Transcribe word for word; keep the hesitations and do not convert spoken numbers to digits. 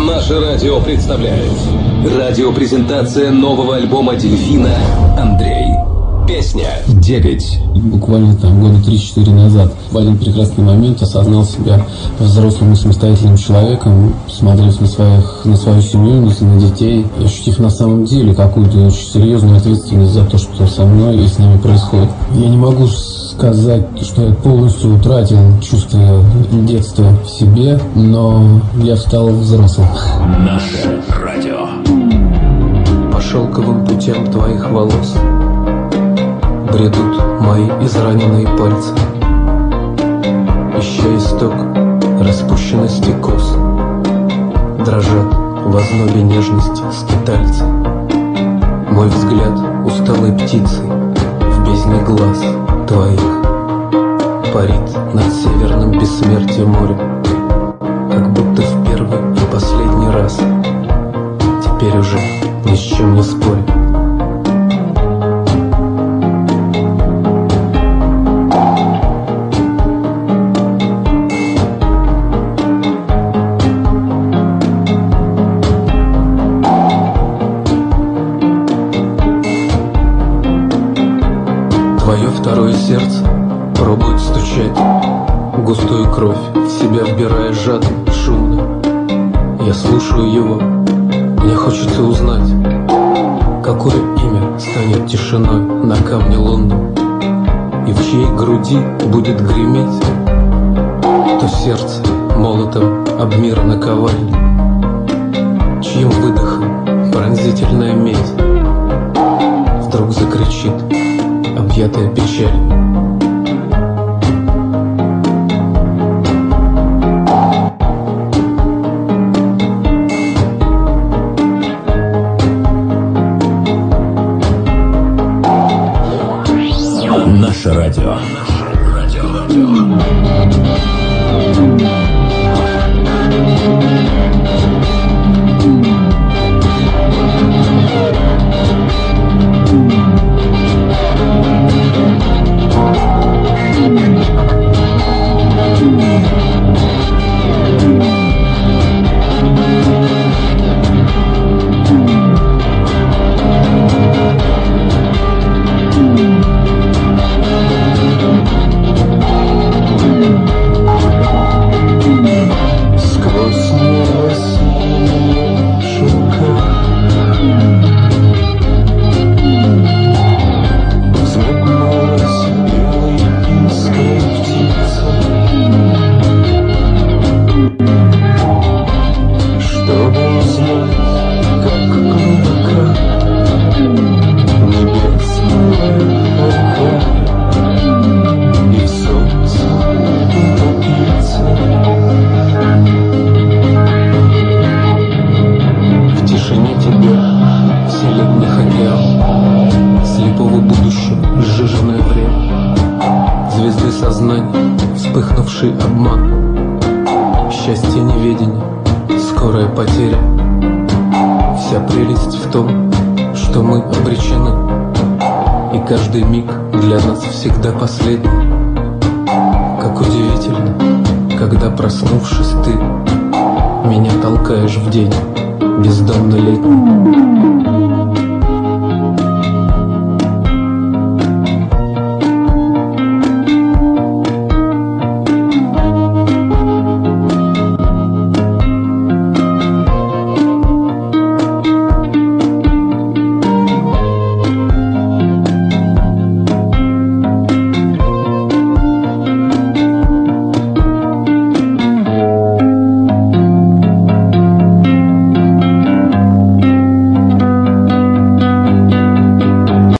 Наше радио представляет радиопрезентация нового альбома «Дельфина» «Андрей». Песня «Девять». Буквально там года три-четыре назад в один прекрасный момент осознал себя взрослым и самостоятельным человеком, смотрев на, своих, на свою семью, на детей, и ощутив на самом деле какую-то очень серьезную ответственность за то, что со мной и с нами происходит. Я не могу сказать, что я полностью утратил чувство детства в себе, но я стал взрослым. Наше радио. По шелковым путям твоих волос бредут мои израненные пальцы, ища исток распущенности кос. Дрожат в ознобе нежности скитальцы. Мой взгляд усталой птицей в бездне глаз твоих парит над северным бессмертием морем, как будто в первый и последний раз, теперь уже ни с чем не спорю. Твое второе сердце пробует стучать, густую кровь в себя вбирая жадно, шумно. Я слушаю его, мне хочется узнать, какое имя станет тишиной на камне лунном, и в чьей груди будет греметь то сердце молотом об мир наковальни, чьим выдохом пронзительная медь вдруг закричит, объятая печалью. Наше радио. Вспыхнувший обман, счастье неведения, скорая потеря. Вся прелесть в том, что мы обречены, и каждый миг для нас всегда последний. Как удивительно, когда, проснувшись, ты меня толкаешь в день бездомно летний.